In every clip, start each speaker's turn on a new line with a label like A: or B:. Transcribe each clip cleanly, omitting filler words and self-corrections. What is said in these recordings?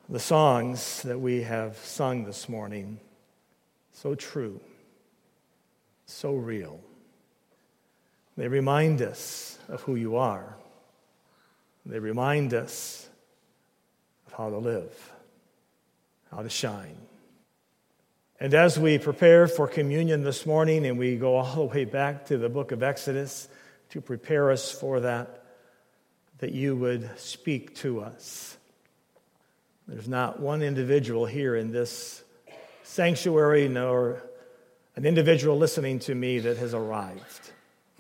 A: The songs that we have sung this morning, so true, so real. They remind us of who you are. They remind us of how to live, how to shine. And as we prepare for communion this morning, and we go all the way back to the book of Exodus to prepare us for that you would speak to us. There's not one individual here in this sanctuary, nor an individual listening to me that has arrived.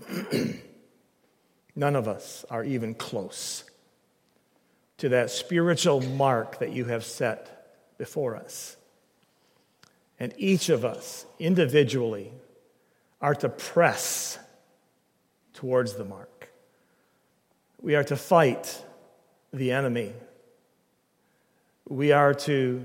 A: None of us are even close to that spiritual mark that you have set before us. And each of us individually are to press towards the mark. We are to fight the enemy. We are to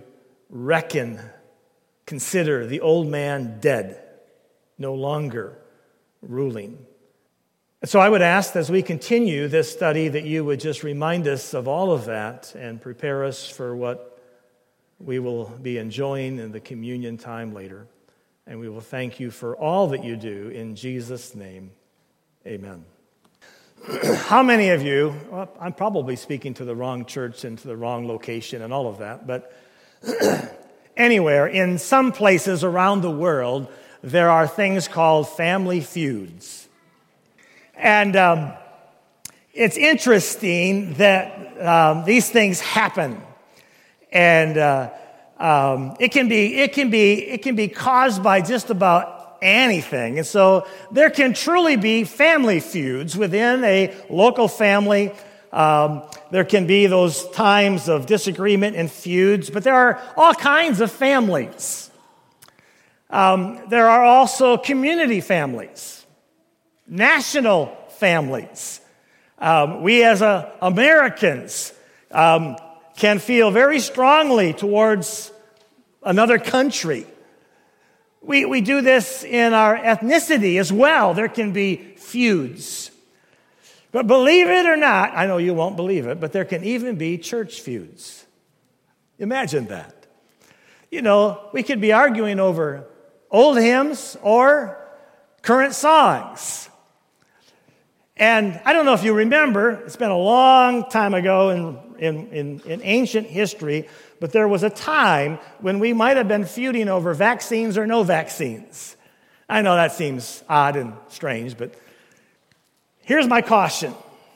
A: consider the old man dead, no longer ruling. And so I would ask, as we continue this study, that you would just remind us of all of that and prepare us for what we will be enjoying in the communion time later. And we will thank you for all that you do. In Jesus' name, amen. How many of you, well, I'm probably speaking to the wrong church and to the wrong location and all of that, but anywhere, in some places around the world, there are things called family feuds. And it's interesting that these things happen. And it can be caused by just about anything. And so there can truly be family feuds within a local family. There can be those times of disagreement and feuds, but there are all kinds of families. There are also community families, national families. We as Americans can feel very strongly towards another country. We do this in our ethnicity as well. There can be feuds. But believe it or not, I know you won't believe it, but there can even be church feuds. Imagine that. You know, we could be arguing over old hymns or current songs. And I don't know if you remember, it's been a long time ago in ancient history, but there was a time when we might have been feuding over vaccines or no vaccines. I know that seems odd and strange, but here's my caution.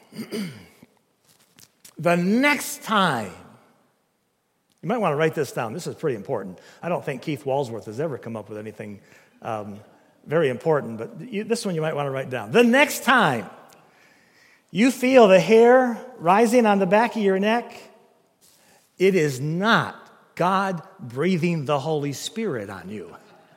A: The next time, you might want to write this down. This is pretty important. I don't think Keith Walsworth has ever come up with anything very important, but this one you might want to write down. The next time you feel the hair rising on the back of your neck, it is not God breathing the Holy Spirit on you.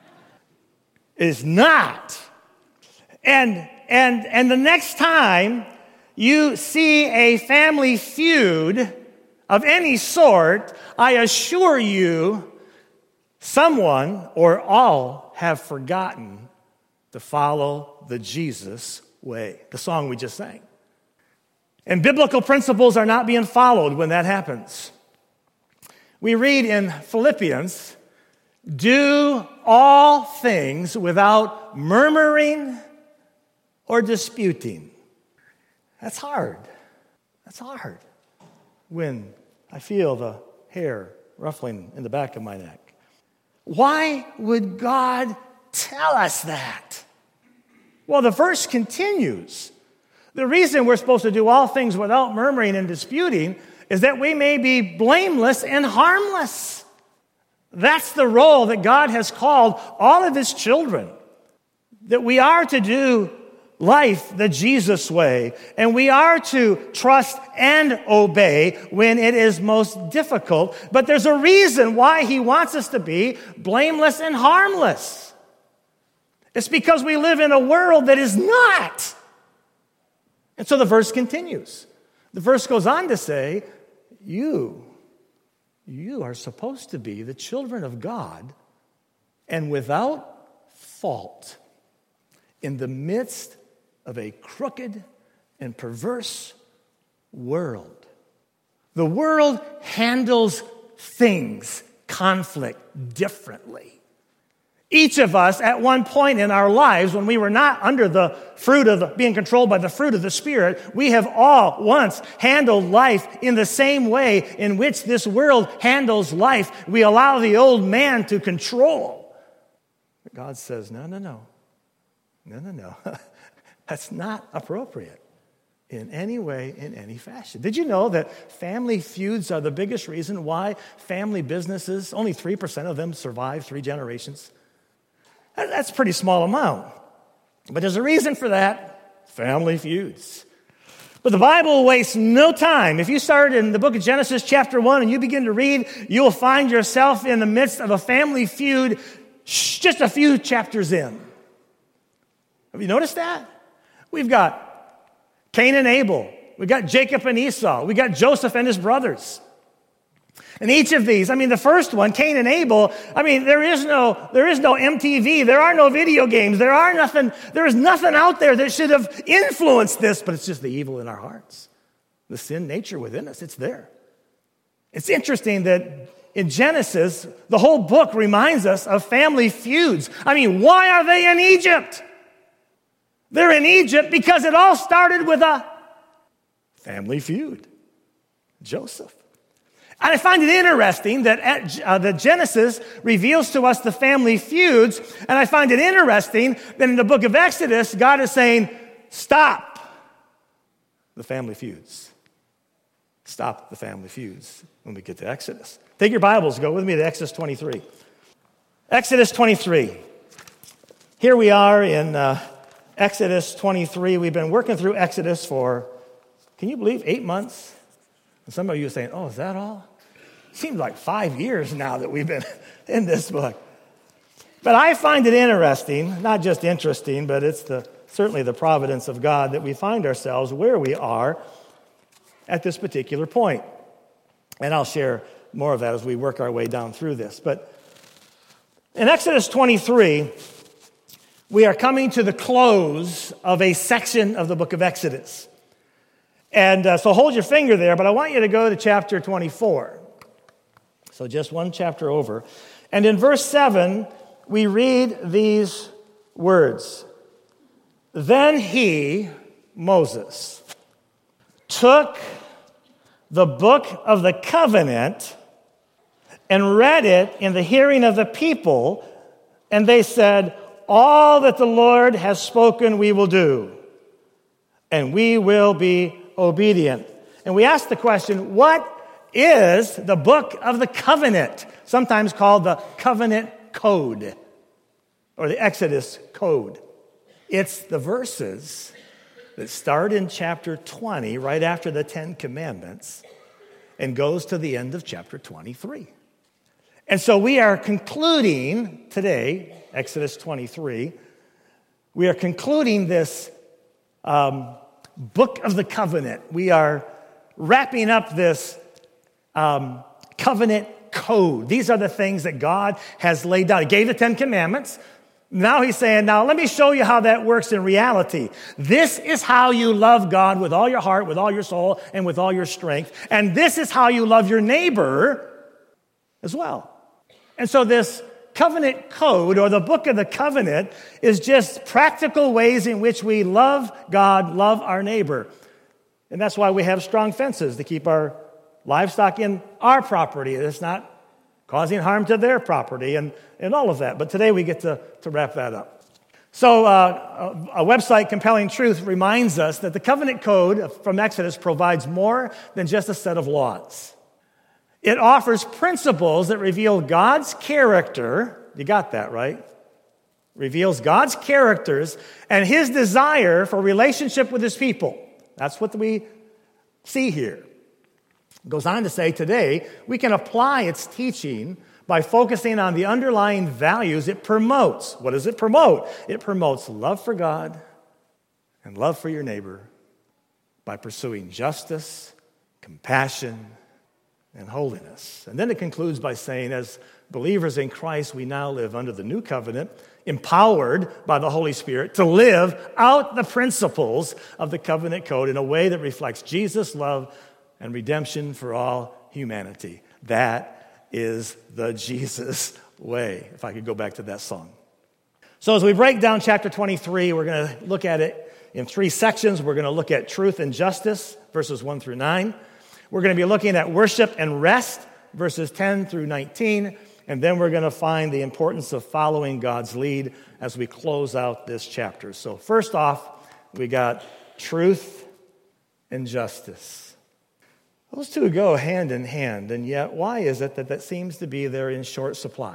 A: It is not. And the next time you see a family feud of any sort, I assure you, someone or all have forgotten to follow the Jesus way, the song we just sang. And biblical principles are not being followed when that happens. We read in Philippians, do all things without murmuring or disputing. That's hard. That's hard when I feel the hair ruffling in the back of my neck. Why would God tell us that? Well, the verse continues. The reason we're supposed to do all things without murmuring and disputing is that we may be blameless and harmless. That's the role that God has called all of his children. That we are to do life the Jesus way, and we are to trust and obey when it is most difficult. But there's a reason why he wants us to be blameless and harmless. It's because we live in a world that is not. And so the verse continues. The verse goes on to say, you are supposed to be the children of God and without fault in the midst of a crooked and perverse world. The world handles things, conflict, differently. Each of us, at one point in our lives, when we were not under the fruit of being controlled by the fruit of the Spirit, we have all once handled life in the same way in which this world handles life. We allow the old man to control. But God says, no. That's not appropriate in any way, in any fashion. Did you know that family feuds are the biggest reason why family businesses, only 3% of them survive 3 generations? That's a pretty small amount. But there's a reason for that: family feuds. But the Bible wastes no time. If you start in the book of Genesis chapter 1 and you begin to read, you'll find yourself in the midst of a family feud just a few chapters in. Have you noticed that? We've got Cain and Abel. We've got Jacob and Esau. We've got Joseph and his brothers. And each of these, the first one, Cain and Abel, there is no MTV. There are no video games. There is nothing out there that should have influenced this, but it's just the evil in our hearts. The sin nature within us, it's there. It's interesting that in Genesis, the whole book reminds us of family feuds. Why are they in Egypt? They're in Egypt because it all started with a family feud. Joseph. And I find it interesting that Genesis reveals to us the family feuds, and I find it interesting that in the book of Exodus, God is saying, stop the family feuds. Stop the family feuds when we get to Exodus. Take your Bibles, go with me to Exodus 23. Exodus 23. Here we are in Exodus 23. We've been working through Exodus for, can you believe, 8 months? And some of you are saying, oh, is that all? It seems like 5 years now that we've been in this book. But I find it interesting, not just interesting, but it's certainly the providence of God that we find ourselves where we are at this particular point. And I'll share more of that as we work our way down through this. But in Exodus 23, we are coming to the close of a section of the book of Exodus. And so hold your finger there, but I want you to go to chapter 24. So just one chapter over. And in verse 7, we read these words. Then he, Moses, took the book of the covenant and read it in the hearing of the people, and they said, all that the Lord has spoken we will do, and we will be obedient. And we ask the question, what is the book of the covenant? Sometimes called the covenant code or the Exodus code. It's the verses that start in chapter 20 right after the 10 Commandments and goes to the end of chapter 23. And so we are concluding today, Exodus 23, we are concluding this book of the covenant. We are wrapping up this covenant code. These are the things that God has laid down. He gave the 10 Commandments. Now he's saying, now let me show you how that works in reality. This is how you love God with all your heart, with all your soul, and with all your strength. And this is how you love your neighbor as well. And so this covenant code, or the book of the covenant, is just practical ways in which we love God, love our neighbor. And that's why we have strong fences to keep our livestock in our property. It's not causing harm to their property and all of that. But today we get to wrap that up. So a website, Compelling Truth, reminds us that the covenant code from Exodus provides more than just a set of laws. It offers principles that reveal God's character. You got that, right? Reveals God's characters and his desire for relationship with his people. That's what we see here. It goes on to say today, we can apply its teaching by focusing on the underlying values it promotes. What does it promote? It promotes love for God and love for your neighbor by pursuing justice, compassion, and holiness. And then it concludes by saying, as believers in Christ, we now live under the new covenant, empowered by the Holy Spirit to live out the principles of the covenant code in a way that reflects Jesus' love and redemption for all humanity. That is the Jesus way. If I could go back to that song. So as we break down chapter 23, we're going to look at it in 3 sections. We're going to look at truth and justice, verses 1 through 9. We're going to be looking at worship and rest, verses 10 through 19. And then we're going to find the importance of following God's lead as we close out this chapter. So first off, we got truth and justice. Those two go hand in hand, and yet why is it that seems to be there in short supply?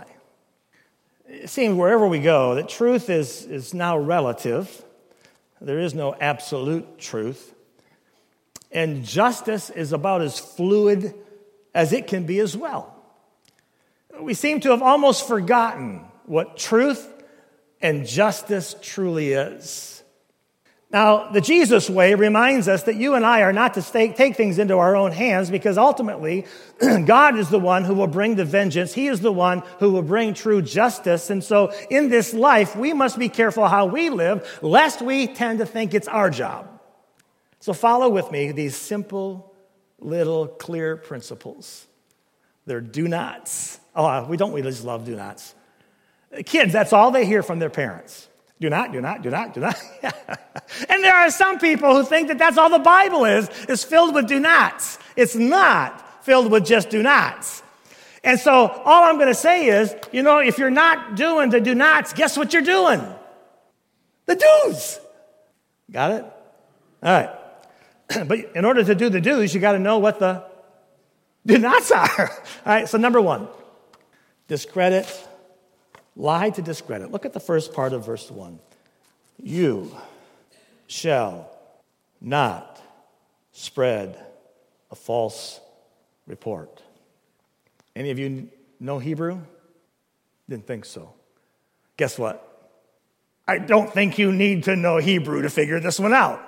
A: It seems wherever we go that truth is now relative. There is no absolute truth. And justice is about as fluid as it can be as well. We seem to have almost forgotten what truth and justice truly is. Now, the Jesus way reminds us that you and I are not to take things into our own hands, because ultimately, God is the one who will bring the vengeance. He is the one who will bring true justice. And so in this life, we must be careful how we live, lest we tend to think it's our job. So follow with me these simple, little, clear principles. They're do nots. We just love do nots. Kids, that's all they hear from their parents. Do not, do not, do not, do not. And there are some people who think that that's all the Bible is filled with do nots. It's not filled with just do nots. And so all I'm going to say is, if you're not doing the do nots, guess what you're doing? The do's. Got it? All right. But in order to do the do's, you got to know what the do nots are. All right, so number 1, discredit. Lie to discredit. Look at the first part of verse 1. You shall not spread a false report. Any of you know Hebrew? Didn't think so. Guess what? I don't think you need to know Hebrew to figure this one out.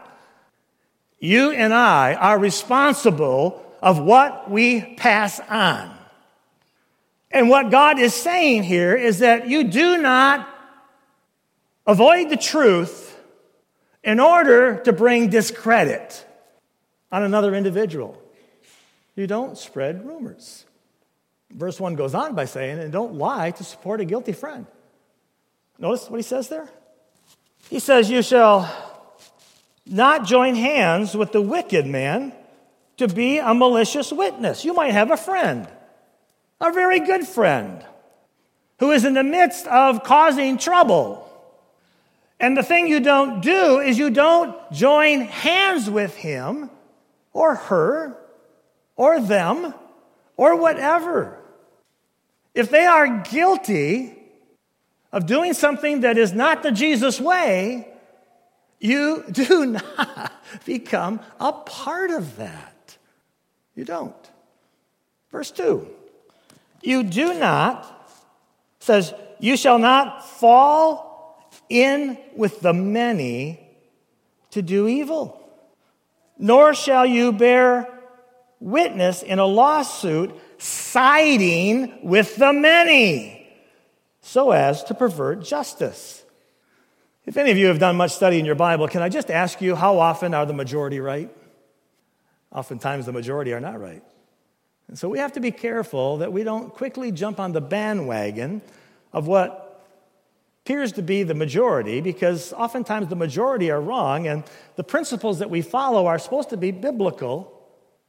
A: You and I are responsible of what we pass on. And what God is saying here is that you do not avoid the truth in order to bring discredit on another individual. You don't spread rumors. Verse 1 goes on by saying, and don't lie to support a guilty friend. Notice what he says there? He says, you shall not join hands with the wicked man to be a malicious witness. You might have a friend, a very good friend, who is in the midst of causing trouble. And the thing you don't do is you don't join hands with him or her or them or whatever. If they are guilty of doing something that is not the Jesus way, you do not become a part of that. You don't. Verse 2. You do not, says, you shall not fall in with the many to do evil, nor shall you bear witness in a lawsuit siding with the many, so as to pervert justice. If any of you have done much study in your Bible, can I just ask you, how often are the majority right? Oftentimes the majority are not right. And so we have to be careful that we don't quickly jump on the bandwagon of what appears to be the majority, because oftentimes the majority are wrong, and the principles that we follow are supposed to be biblical,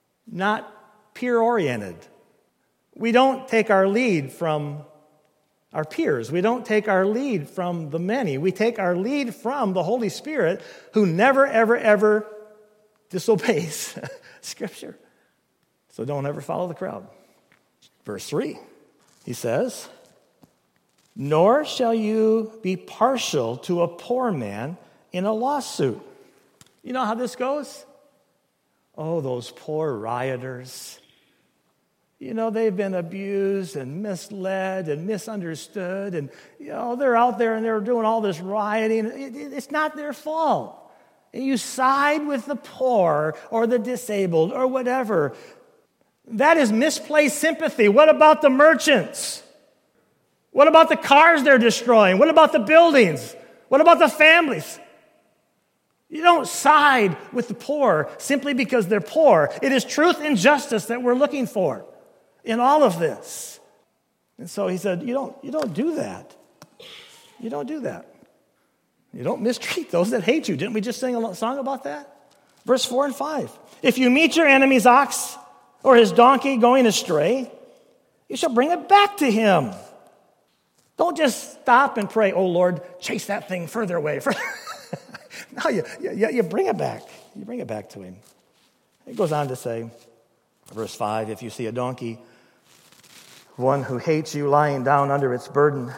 A: not peer-oriented. We don't take our lead from our peers. We don't take our lead from the many. We take our lead from the Holy Spirit, who never, ever, ever disobeys Scripture. So don't ever follow the crowd. Verse 3, he says, nor shall you be partial to a poor man in a lawsuit. You know how this goes? Oh, those poor rioters. You know, they've been abused and misled and misunderstood. And, they're out there and they're doing all this rioting. It's not their fault. And you side with the poor or the disabled or whatever. That is misplaced sympathy. What about the merchants? What about the cars they're destroying? What about the buildings? What about the families? You don't side with the poor simply because they're poor. It is truth and justice that we're looking for in all of this. And so he said, you don't do that. You don't do that. You don't mistreat those that hate you. Didn't we just sing a song about that? Verse 4 and 5. If you meet your enemy's ox or his donkey going astray, you shall bring it back to him. Don't just stop and pray, oh Lord, chase that thing further away. No, you bring it back. You bring it back to him. It goes on to say, verse 5, if you see a donkey, one who hates you lying down under its burden,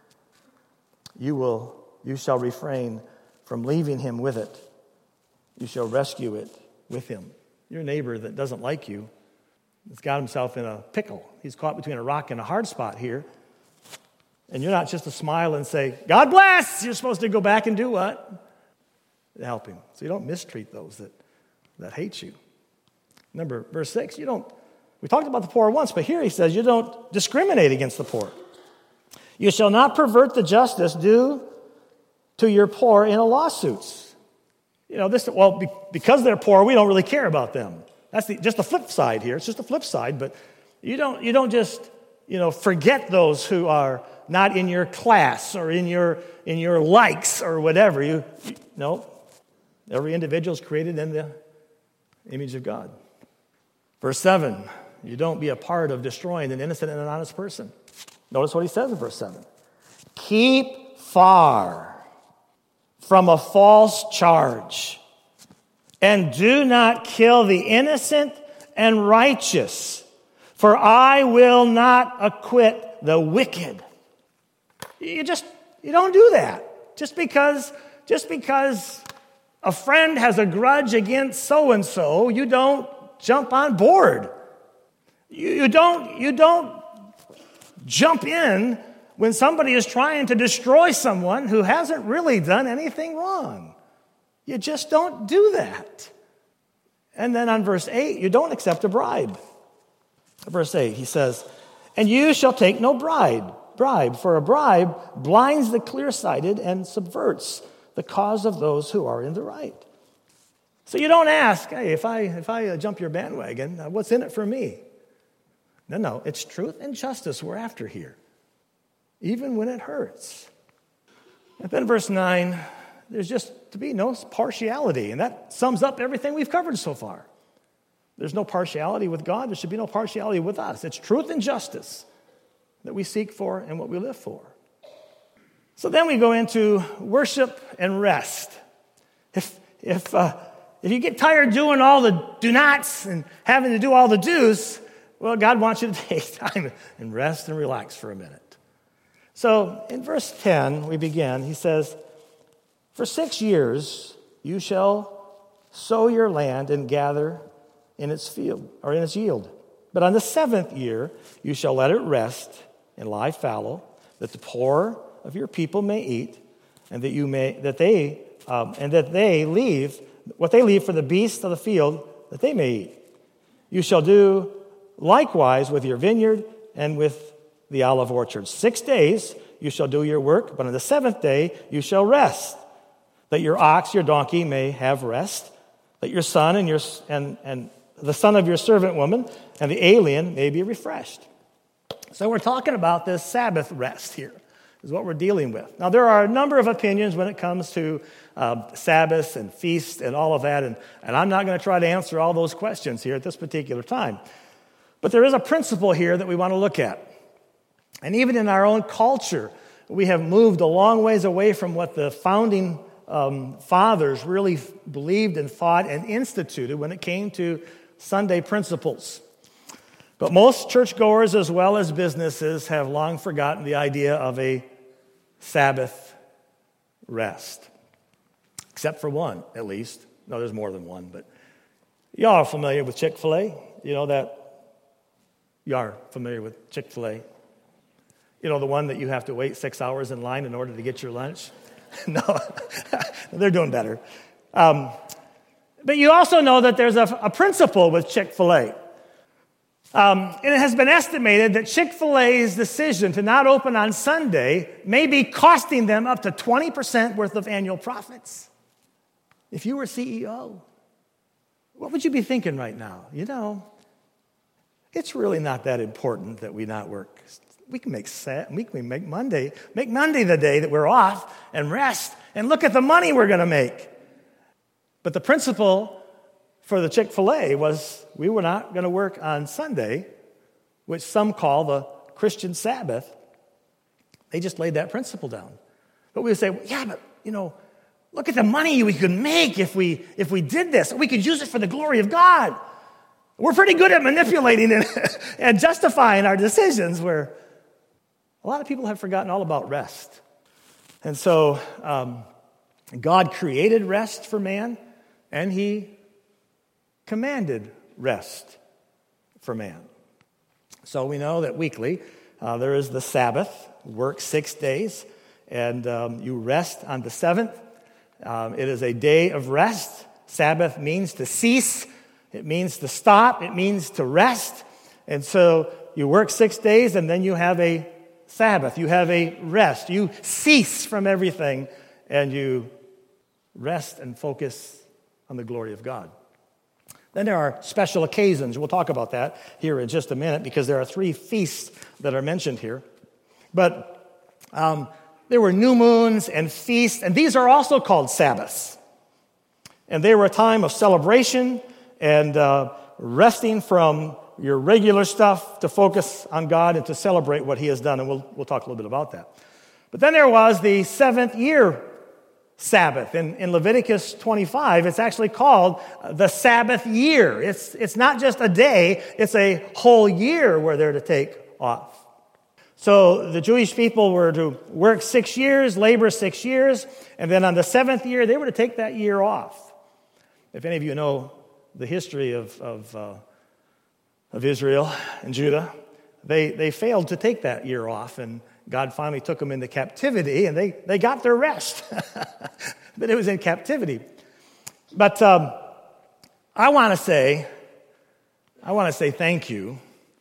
A: you shall refrain from leaving him with it. You shall rescue it with him. Your neighbor that doesn't like you has got himself in a pickle. He's caught between a rock and a hard spot here. And you're not just to smile and say, God bless. You're supposed to go back and do what? Help him. So you don't mistreat those that hate you. Remember, verse 6, we talked about the poor once, but here he says you don't discriminate against the poor. You shall not pervert the justice due to your poor in lawsuits. Because they're poor, we don't really care about them. That's just the flip side here. It's just the flip side, but you don't just, forget those who are not in your class or in your likes or whatever. No. Every individual is created in the image of God. Verse 7, you don't be a part of destroying an innocent and an honest person. Notice what he says in verse 7. Keep far from a false charge, and do not kill the innocent and righteous, for I will not acquit the wicked. You don't do that. Just because a friend has a grudge against so-and-so, you don't jump on board. You don't jump in when somebody is trying to destroy someone who hasn't really done anything wrong. You just don't do that. And then on verse 8, you don't accept a bribe. Verse 8, he says, and you shall take no bribe, for a bribe blinds the clear-sighted and subverts the cause of those who are in the right. So you don't ask, hey, if I jump your bandwagon, what's in it for me? No, it's truth and justice we're after here, even when it hurts. And then verse 9, there's just to be no partiality, and that sums up everything we've covered so far. There's no partiality with God. There should be no partiality with us. It's truth and justice that we seek for and what we live for. So then we go into worship and rest. If you get tired doing all the do nots and having to do all the do's, well, God wants you to take time and rest and relax for a minute. So in verse 10, we begin. He says, for 6 years you shall sow your land and gather in its field or in its yield. But on the 7th year you shall let it rest and lie fallow, that the poor of your people may eat, and that they leave what they leave for the beasts of the field, that they may eat. You shall do likewise with your vineyard and with the olive orchard. 6 days you shall do your work, but on the 7th day you shall rest, that your ox, your donkey may have rest, that your son and the son of your servant woman and the alien may be refreshed. So we're talking about this Sabbath rest here, is what we're dealing with. Now, there are a number of opinions when it comes to Sabbaths and feasts and all of that, and I'm not going to try to answer all those questions here at this particular time. But there is a principle here that we want to look at. And even in our own culture, we have moved a long ways away from what the founding fathers really believed and thought and instituted when it came to Sunday principles. But most churchgoers as well as businesses have long forgotten the idea of a Sabbath rest. Except for one, at least. No, there's more than one, but y'all are familiar with Chick-fil-A. You know that? You are familiar with Chick-fil-A. You know, the one that you have to wait 6 hours in line in order to get your lunch? No, they're doing better. But you also know that there's a principle with Chick-fil-A. And it has been estimated that Chick-fil-A's decision to not open on Sunday may be costing them up to 20% worth of annual profits. If you were CEO, what would you be thinking right now? You know, It's really not that important that we not work. We can make Monday the day that we're off and rest and look at the money we're going to make. But the principle for the Chick-fil-A was we were not going to work on Sunday, which some call the Christian Sabbath. They just laid that principle down. But we would say, well, yeah, but, look at the money we could make if we did this. We could use it for the glory of God. We're pretty good at manipulating and justifying our decisions, where a lot of people have forgotten all about rest. And so God created rest for man, and he commanded rest for man. So we know that weekly there is the Sabbath, work 6 days, and you rest on the seventh. It is a day of rest. Sabbath means to cease. It means to stop. It means to rest. And so you work 6 days, and then you have a Sabbath. You have a rest. You cease from everything, and you rest and focus on the glory of God. Then there are special occasions. We'll talk about that here in just a minute, because there are 3 feasts that are mentioned here. But there were new moons and feasts, and these are also called Sabbaths. And they were a time of celebration and resting from your regular stuff to focus on God and to celebrate what he has done. And we'll talk a little bit about that. But then there was the 7th year Sabbath. In Leviticus 25, it's actually called the Sabbath year. It's not just a day, it's a whole year where they're to take off. So the Jewish people were to work 6 years, labor 6 years, and then on the 7th year, they were to take that year off. If any of you know the history of Israel and Judah, they failed to take that year off, and God finally took them into captivity, and they got their rest. But it was in captivity. But I want to say thank you,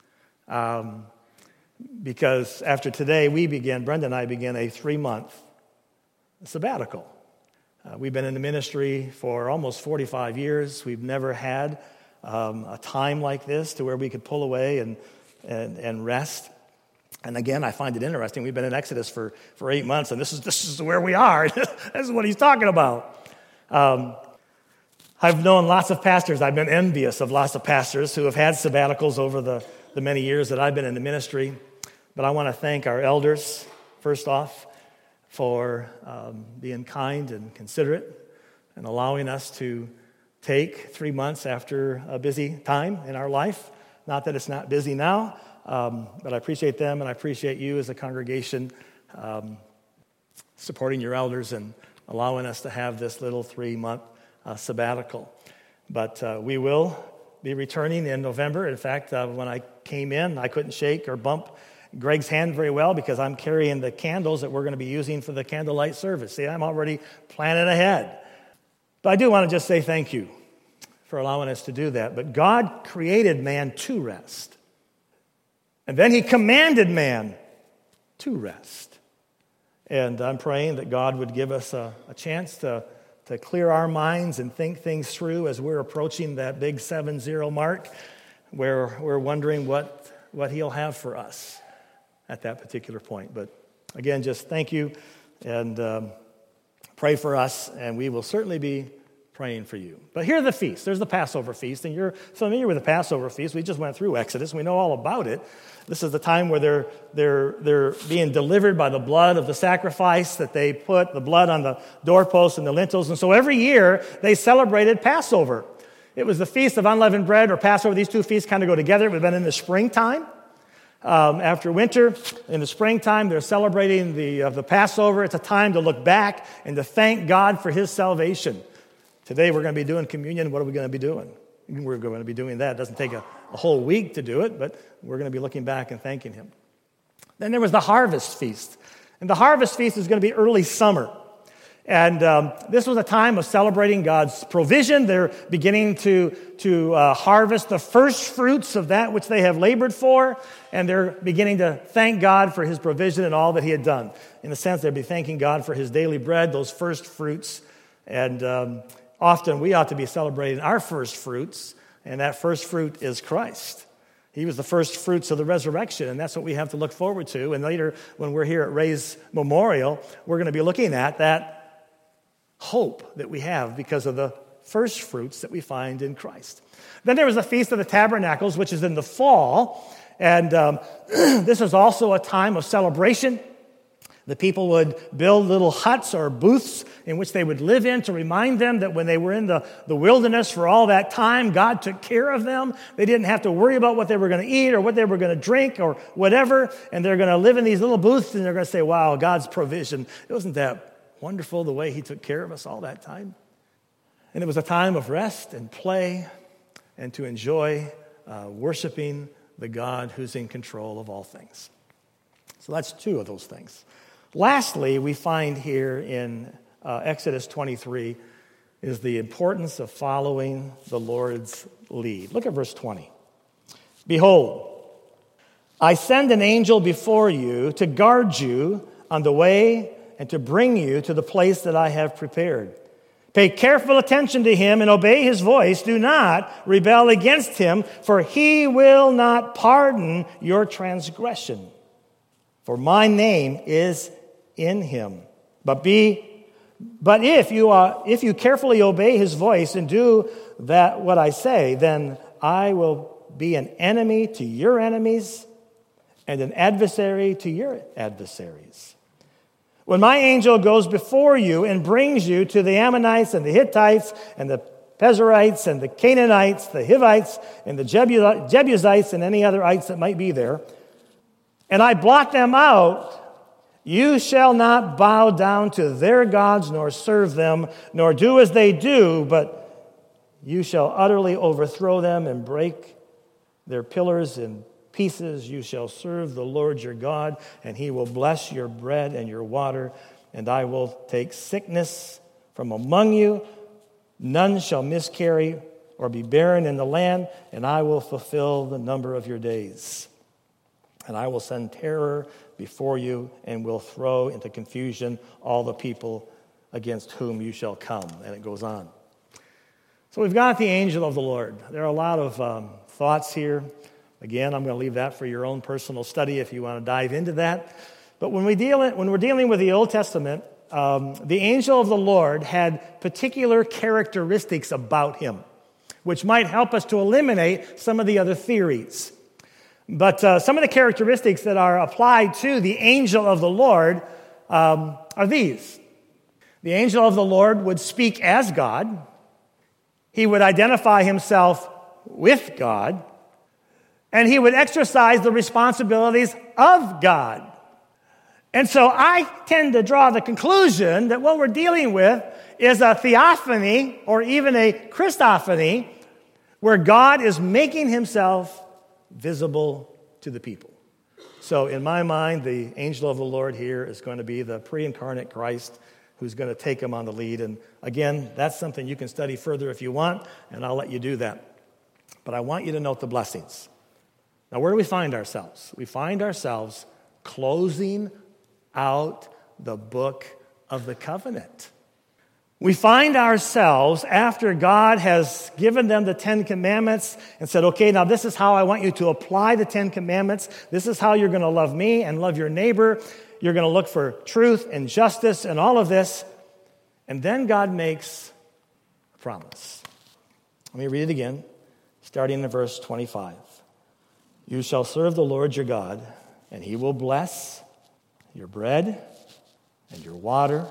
A: because after today, Brenda and I began a 3-month sabbatical. We've been in the ministry for almost 45 years. We've never had a time like this to where we could pull away and rest. And again, I find it interesting. We've been in Exodus for 8 months, and this is where we are. This is what he's talking about. I've known lots of pastors. I've been envious of lots of pastors who have had sabbaticals over the many years that I've been in the ministry. But I want to thank our elders, first off, for being kind and considerate and allowing us to take 3 months after a busy time in our life. Not that it's not busy now, but I appreciate them, and I appreciate you as a congregation supporting your elders and allowing us to have this little 3-month sabbatical. But we will be returning in November. In fact, when I came in, I couldn't shake or bump Greg's hand very well because I'm carrying the candles that we're going to be using for the candlelight service. See, I'm already planning ahead. But I do want to just say thank you for allowing us to do that. But God created man to rest. And then he commanded man to rest. And I'm praying that God would give us a chance to clear our minds and think things through as we're approaching that big 7-0 mark, where we're wondering what he'll have for us at that particular point. But again, just thank you, and pray for us, and we will certainly be praying for you. But here are the feasts. There's the Passover feast, and you're familiar with the Passover feast. We just went through Exodus. We know all about it. This is the time where they're being delivered by the blood of the sacrifice that they put, the blood on the doorposts and the lintels. And so every year they celebrated Passover. It was the Feast of Unleavened Bread, or Passover. These two feasts kind of go together. It would have been in the springtime. After winter, in the springtime, they're celebrating the Passover. It's a time to look back and to thank God for his salvation. Today we're going to be doing communion. What are we going to be doing? We're going to be doing that. It doesn't take a whole week to do it, but we're going to be looking back and thanking him. Then there was the Harvest Feast. And the Harvest Feast is going to be early summer. And this was a time of celebrating God's provision. They're beginning to harvest the first fruits of that which they have labored for, and they're beginning to thank God for his provision and all that he had done. In a sense, they'd be thanking God for his daily bread, those first fruits. And often we ought to be celebrating our first fruits, and that first fruit is Christ. He was the first fruits of the resurrection, and that's what we have to look forward to. And later, when we're here at Ray's Memorial, we're going to be looking at that hope that we have because of the first fruits that we find in Christ. Then there was the Feast of the Tabernacles, which is in the fall, and this is also a time of celebration. The people would build little huts or booths in which they would live in to remind them that when they were in the wilderness for all that time, God took care of them. They didn't have to worry about what they were going to eat or what they were going to drink or whatever, and they're going to live in these little booths, and they're going to say, wow, God's provision. Wasn't that wonderful the way he took care of us all that time? And it was a time of rest and play and to enjoy worshiping the God who's in control of all things. So that's two of those things. Lastly, we find here in Exodus 23 is the importance of following the Lord's lead. Look at verse 20. Behold, I send an angel before you to guard you on the way and to bring you to the place that I have prepared. Pay careful attention to him and obey his voice. Do not rebel against him, for he will not pardon your transgression. For my name is in him. But if you carefully obey his voice and do what I say, then I will be an enemy to your enemies and an adversary to your adversaries. When my angel goes before you and brings you to the Ammonites and the Hittites and the Perizzites and the Canaanites, the Hivites and the Jebusites and any other ites that might be there, and I blot them out, you shall not bow down to their gods, nor serve them, nor do as they do, but you shall utterly overthrow them and break their pillars in pieces. You shall serve the Lord your God, and he will bless your bread and your water, and I will take sickness from among you. None shall miscarry or be barren in the land, and I will fulfill the number of your days. And I will send terror before you and will throw into confusion all the people against whom you shall come. And it goes on. So we've got the angel of the Lord. There are a lot of thoughts here. Again, I'm going to leave that for your own personal study if you want to dive into that. But when we're dealing with the Old Testament, the angel of the Lord had particular characteristics about him, which might help us to eliminate some of the other theories. But some of the characteristics that are applied to the angel of the Lord are these. The angel of the Lord would speak as God. He would identify himself with God. And he would exercise the responsibilities of God. And so I tend to draw the conclusion that what we're dealing with is a theophany or even a Christophany where God is making himself visible to the people. So in my mind, the angel of the Lord here is going to be the pre-incarnate Christ who's going to take him on the lead. And again, that's something you can study further if you want, and I'll let you do that. But I want you to note the blessings. Now, where do we find ourselves? We find ourselves closing out the book of the covenant. We find ourselves, after God has given them the 10 Commandments and said, okay, now this is how I want you to apply the 10 Commandments. This is how you're going to love me and love your neighbor. You're going to look for truth and justice and all of this. And then God makes a promise. Let me read it again, starting in verse 25. You shall serve the Lord your God, and he will bless your bread and your water.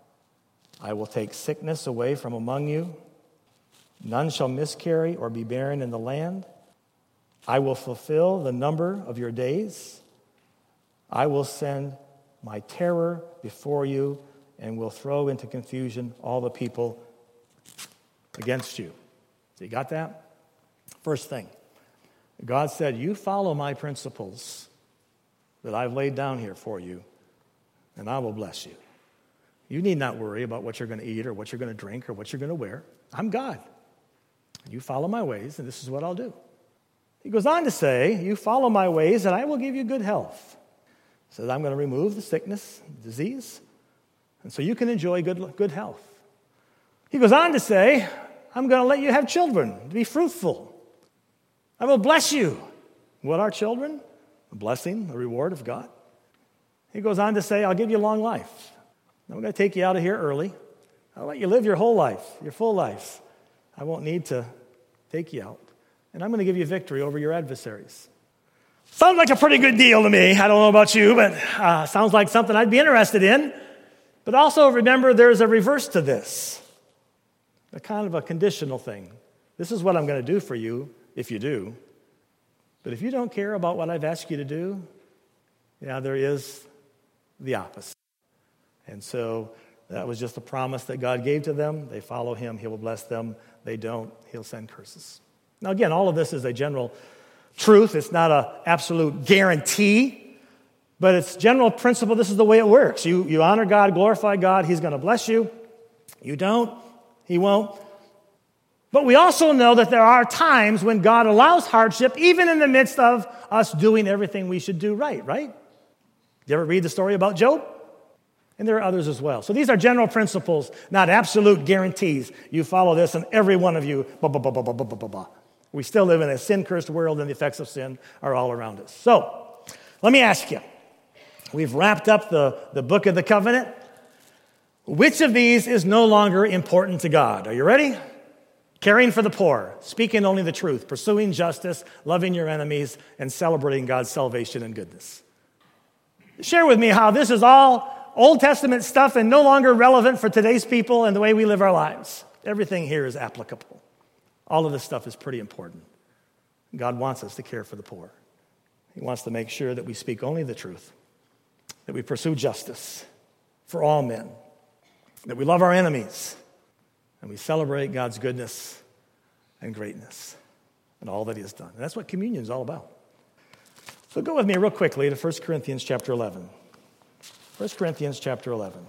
A: I will take sickness away from among you. None shall miscarry or be barren in the land. I will fulfill the number of your days. I will send my terror before you and will throw into confusion all the people against you. So you got that? First thing, God said, you follow my principles that I've laid down here for you, and I will bless you. You need not worry about what you're going to eat or what you're going to drink or what you're going to wear. I'm God. You follow my ways, and this is what I'll do. He goes on to say, you follow my ways, and I will give you good health. He says, I'm going to remove the sickness, disease, and so you can enjoy good health. He goes on to say, I'm going to let you have children, to be fruitful. I will bless you What are children? A blessing, a reward of God. He goes on to say, I'll give you long life. I'm going to take you out of here early. I'll let you live your whole life, your full life. I won't need to take you out. And I'm going to give you victory over your adversaries. Sounds like a pretty good deal to me. I don't know about you, but sounds like something I'd be interested in. But also remember, there's a reverse to this. A kind of a conditional thing. This is what I'm going to do for you if you do. But if you don't care about what I've asked you to do, there is the opposite. And so that was just a promise that God gave to them. They follow him, he will bless them. They don't, he'll send curses. Now again, all of this is a general truth. It's not an absolute guarantee, but it's general principle. This is the way it works. You honor God, glorify God, he's going to bless you. You don't, he won't. But we also know that there are times when God allows hardship, even in the midst of us doing everything we should do right? You ever read the story about Job? And there are others as well. So these are general principles, not absolute guarantees. You follow this and every one of you, blah, blah, blah, blah, blah, blah, blah, blah. We still live in a sin-cursed world and the effects of sin are all around us. So let me ask you, we've wrapped up the book of the covenant. Which of these is no longer important to God? Are you ready? Caring for the poor, speaking only the truth, pursuing justice, loving your enemies, and celebrating God's salvation and goodness. Share with me how this is all Old Testament stuff and no longer relevant for today's people and the way we live our lives. Everything here is applicable. All of this stuff is pretty important. God wants us to care for the poor. He wants to make sure that we speak only the truth, that we pursue justice for all men, that we love our enemies, and we celebrate God's goodness and greatness and all that he has done. And that's what communion is all about. So go with me real quickly to 1 Corinthians chapter 11. 1 Corinthians chapter 11.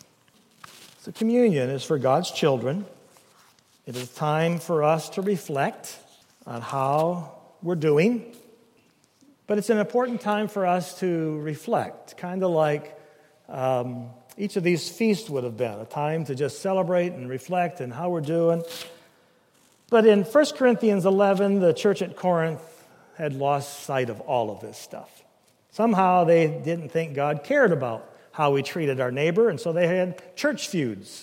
A: So communion is for God's children. It is time for us to reflect on how we're doing. But it's an important time for us to reflect, kind of like each of these feasts would have been, a time to just celebrate and reflect on how we're doing. But in 1 Corinthians 11, the church at Corinth had lost sight of all of this stuff. Somehow they didn't think God cared about how we treated our neighbor, and so they had church feuds.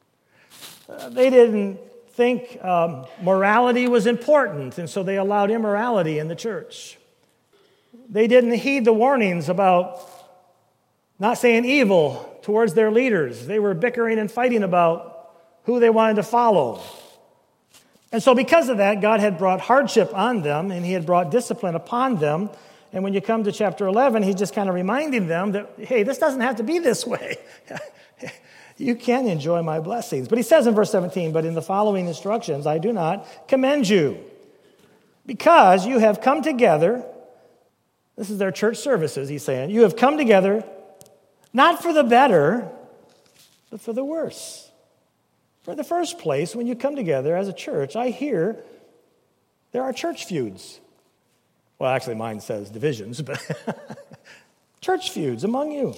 A: They didn't think morality was important, and so they allowed immorality in the church. They didn't heed the warnings about not saying evil towards their leaders. They were bickering and fighting about who they wanted to follow. And so because of that, God had brought hardship on them, and he had brought discipline upon them. And when you come to chapter 11, he's just kind of reminding them that, hey, this doesn't have to be this way. You can enjoy my blessings. But he says in verse 17, but in the following instructions, I do not commend you, because you have come together. This is their church services, he's saying. You have come together not for the better, but for the worse. For the first place, when you come together as a church, I hear there are church feuds. Well, actually, mine says divisions, but church feuds among you.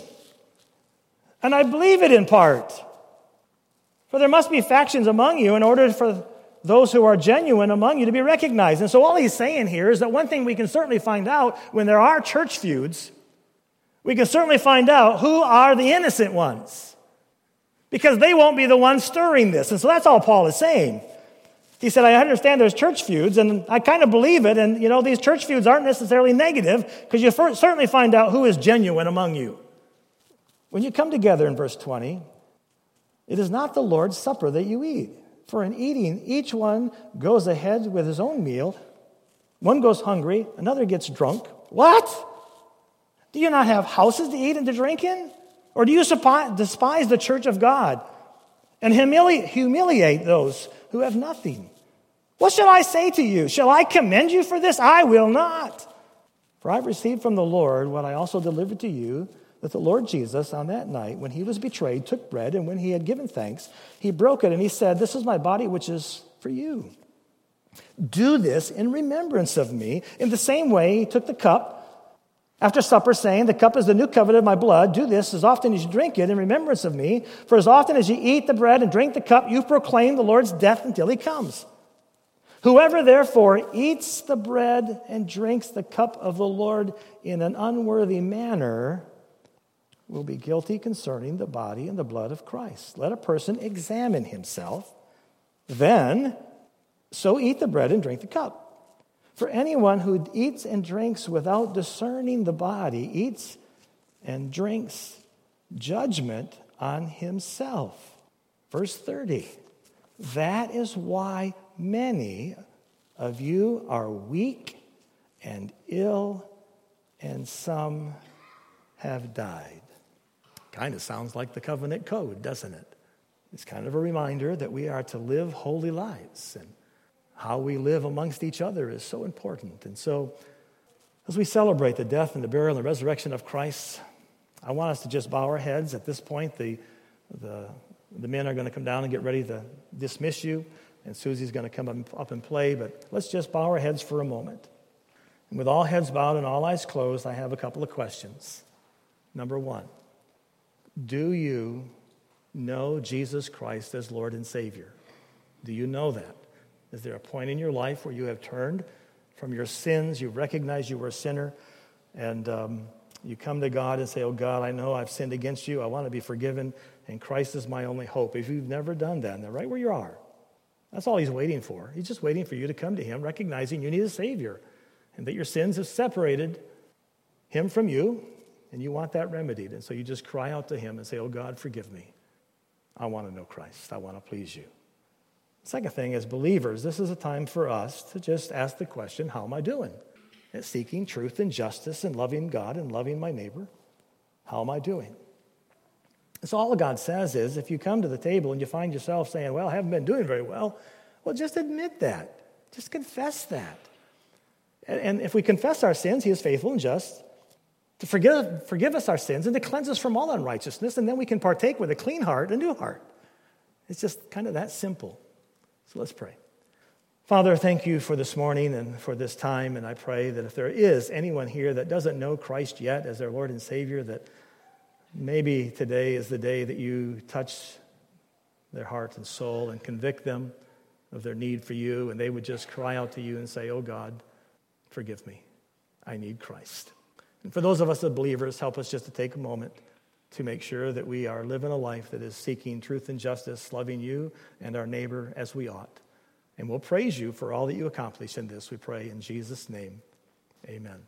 A: And I believe it in part. For there must be factions among you in order for those who are genuine among you to be recognized. And so all he's saying here is that one thing we can certainly find out when there are church feuds, we can certainly find out who are the innocent ones, because they won't be the ones stirring this. And so that's all Paul is saying. He said, I understand there's church feuds, and I kind of believe it. And, these church feuds aren't necessarily negative, because you certainly find out who is genuine among you. When you come together in verse 20, it is not the Lord's supper that you eat. For in eating, each one goes ahead with his own meal. One goes hungry, another gets drunk. What? Do you not have houses to eat and to drink in? Or do you despise the church of God and humiliate those who have nothing? What shall I say to you? Shall I commend you for this? I will not. For I received from the Lord what I also delivered to you, that the Lord Jesus, on that night when he was betrayed, took bread, and when he had given thanks, he broke it, and he said, this is my body, which is for you. Do this in remembrance of me. In the same way, he took the cup after supper, saying, the cup is the new covenant of my blood. Do this as often as you drink it in remembrance of me. For as often as you eat the bread and drink the cup, you proclaim the Lord's death until he comes. Whoever therefore eats the bread and drinks the cup of the Lord in an unworthy manner will be guilty concerning the body and the blood of Christ. Let a person examine himself, then so eat the bread and drink the cup. For anyone who eats and drinks without discerning the body eats and drinks judgment on himself. Verse 30. That is why many of you are weak and ill, and some have died. Kind of sounds like the covenant code, doesn't it? It's kind of a reminder that we are to live holy lives, and how we live amongst each other is so important. And so, as we celebrate the death and the burial and the resurrection of Christ, I want us to just bow our heads. At this point, the men are going to come down and get ready to dismiss you, and Susie's going to come up and play, but let's just bow our heads for a moment. And with all heads bowed and all eyes closed, I have a couple of questions. Number one, do you know Jesus Christ as Lord and Savior? Do you know that? Is there a point in your life where you have turned from your sins, you recognize you were a sinner, and you come to God and say, oh God, I know I've sinned against you, I want to be forgiven, and Christ is my only hope. If you've never done that, then right where you are, that's all he's waiting for. He's just waiting for you to come to him, recognizing you need a Savior, and that your sins have separated him from you, and you want that remedied. And so you just cry out to him and say, oh God, forgive me. I want to know Christ. I want to please you. Second thing, as believers, this is a time for us to just ask the question, how am I doing? At seeking truth and justice and loving God and loving my neighbor. How am I doing? So all God says is, if you come to the table and you find yourself saying, well, I haven't been doing very well, just admit that. Just confess that. And if we confess our sins, he is faithful and just to forgive us our sins and to cleanse us from all unrighteousness, and then we can partake with a clean heart, a new heart. It's just kind of that simple. So let's pray. Father, thank you for this morning and for this time, and I pray that if there is anyone here that doesn't know Christ yet as their Lord and Savior, that maybe today is the day that you touch their heart and soul and convict them of their need for you, and they would just cry out to you and say, oh God, forgive me. I need Christ. And for those of us as believers, help us just to take a moment to make sure that we are living a life that is seeking truth and justice, loving you and our neighbor as we ought. And we'll praise you for all that you accomplish in this, we pray in Jesus' name. Amen.